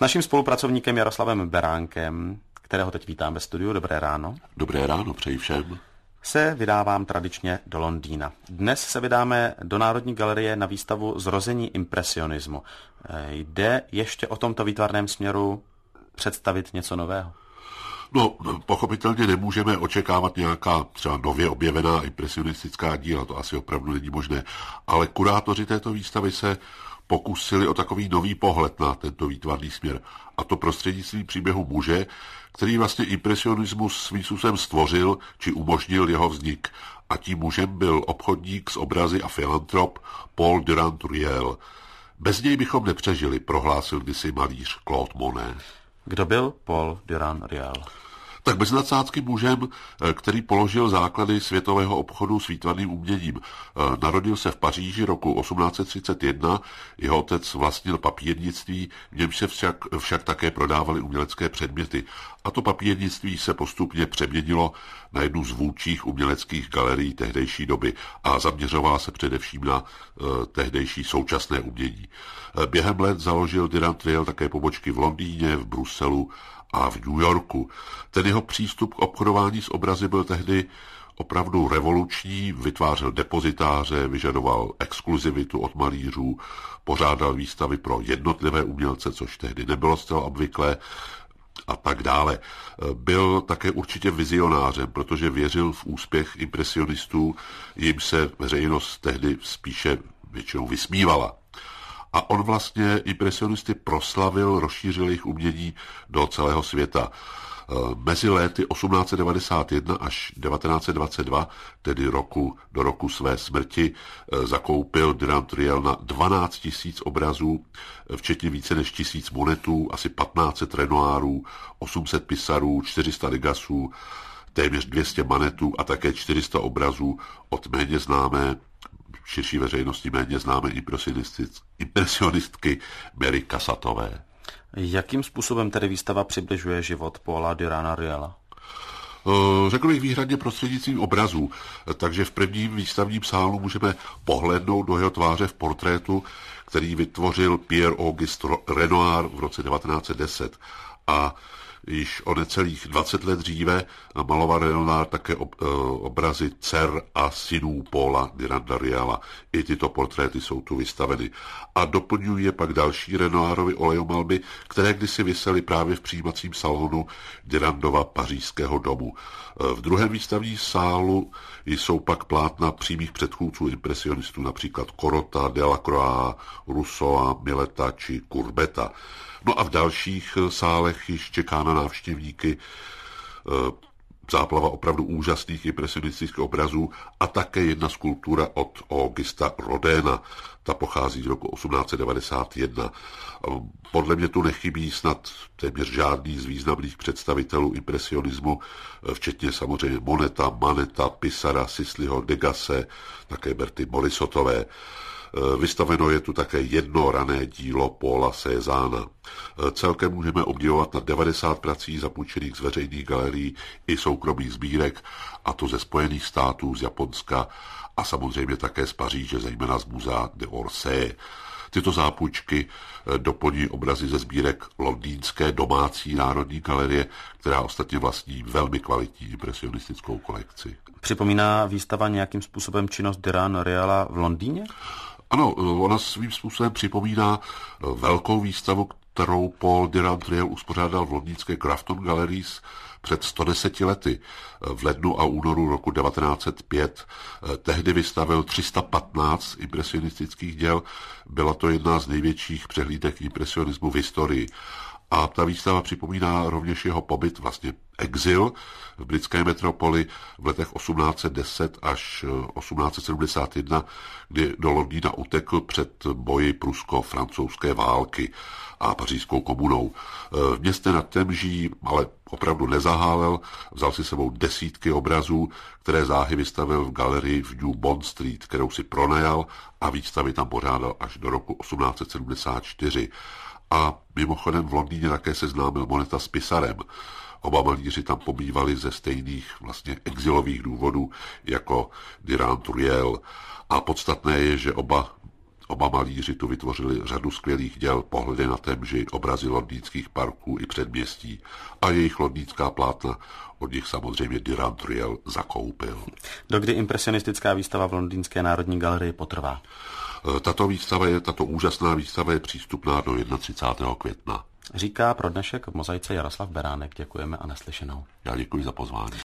naším spolupracovníkem Jaroslavem Beránkem, kterého teď vítám ve studiu. Dobré ráno. Dobré ráno, přeji všem. Se vydávám tradičně do Londýna. Dnes se vydáme do Národní galerie na výstavu Zrození impresionismu. Jde ještě o tomto výtvarném směru představit něco nového? No, pochopitelně nemůžeme očekávat nějaká třeba nově objevená impresionistická díla, to asi opravdu není možné, ale kurátoři této výstavy se pokusili o takový nový pohled na tento výtvarný směr, a to prostřednictvím příběhu muže, který vlastně impresionismus svým způsobem stvořil či umožnil jeho vznik. A tím mužem byl obchodník s obrazy a filantrop Paul Durand-Ruel. Bez něj bychom nepřežili, prohlásil kdysi malíř Claude Monet. Kdo byl Paul Durand-Ruel? Tak bez nadsázky mužem, který položil základy světového obchodu s výtvarným uměním. Narodil se v Paříži roku 1831, jeho otec vlastnil papírnictví, v němž se však také prodávaly umělecké předměty. A to papírnictví se postupně přeměnilo na jednu z vůdčích uměleckých galerií tehdejší doby a zaměřovala se především na tehdejší současné umění. Během let založil Durand-Ruel také pobočky v Londýně, v Bruselu a v New Yorku. Ten jeho přístup k obchodování s obrazy byl tehdy opravdu revoluční, vytvářel depozitáře, vyžadoval exkluzivitu od malířů, pořádal výstavy pro jednotlivé umělce, což tehdy nebylo zcela obvyklé, a tak dále. Byl také určitě vizionářem, protože věřil v úspěch impresionistů, jim se veřejnost tehdy spíše většinou vysmívala. A on vlastně impresionisty proslavil, rozšířil jejich umění do celého světa. Mezi léty 1891 až 1922, tedy do roku své smrti, zakoupil Durand-Ruel na 12 000 obrazů, včetně více než 1000 monetů, asi 1500 renoirů, 800 pisarů, 400 degasů, téměř 200 manetů a také 400 obrazů od méně známé, širší veřejnosti méně známé impresionistky Mary Cassattové. Jakým způsobem tedy výstava přibližuje život Paula Duranda-Ruela? Řekl bych výhradně prostřednictvím obrazů, takže v prvním výstavním sálu můžeme pohlédnout do jeho tváře v portrétu, který vytvořil Pierre-Auguste Renoir v roce 1910. A již o necelých 20 let dříve maloval Renoir také obrazy dcer a synů Paula Duranda-Ruela. I tyto portréty jsou tu vystaveny. A doplňují je pak další Renoirovy olejomalby, které kdysi visely právě v přijímacím salonu Durandova pařížského domu. V druhém výstavním sálu jsou pak plátna přímých předchůdců impresionistů, například Corota, Delacroix, Rousseau, Milleta či Courbeta. No a v dalších sálech již čeká na návštěvníky záplava opravdu úžasných impresionistických obrazů a také jedna skulptura od Augusta Rodina. Ta pochází z roku 1891. Podle mě tu nechybí snad téměř žádný z významných představitelů impresionismu, včetně samozřejmě Moneta, Maneta, Pisara, Sisleyho, Degasse, také Berty Morisotové. Vystaveno je tu také jedno rané dílo Paula Cézanna. Celkem můžeme obdivovat na 90 prací zapůjčených z veřejných galerií i soukromých sbírek, a to ze Spojených států, z Japonska a samozřejmě také z Paříže, zejména z muzea d'Orsay. Tyto zápůjčky doplní obrazy ze sbírek londýnské domácí národní galerie, která ostatně vlastní velmi kvalitní impresionistickou kolekci. Připomíná výstava nějakým způsobem činnost Duranda-Ruela v Londýně? Ano, ona svým způsobem připomíná velkou výstavu, kterou Paul Durand-Ruel uspořádal v londýnské Grafton Galleries před 110 lety v lednu a únoru roku 1905. Tehdy vystavil 315 impresionistických děl. Byla to jedna z největších přehlídek impresionismu v historii. A ta výstava připomíná rovněž jeho pobyt, vlastně exil v britské metropoli v letech 1810 až 1871, kdy do Londýna utekl před boji prusko-francouzské války a pařížskou komunou. V městě nad Temží ale opravdu nezahálel, vzal si sebou desítky obrazů, které záhy vystavil v galerii v New Bond Street, kterou si pronajal a výstavy tam pořádal až do roku 1874. A mimochodem v Londýně také seznámil Moneta s Pisarem. Oba malíři tam pobývali ze stejných vlastně exilových důvodů jako Durand-Ruel. A podstatné je, že Oba malíři tu vytvořili řadu skvělých děl, Pohledy na Temži, obrazy londýnských parků i předměstí a jejich londýnská plátna od nich samozřejmě Durand Ruel zakoupil. Dokdy impresionistická výstava v Londýnské národní galerii potrvá? Tato úžasná výstava je přístupná do 31. května. Říká pro dnešek v Mozaice Jaroslav Beránek. Děkujeme a naslyšenou. Já děkuji za pozvání.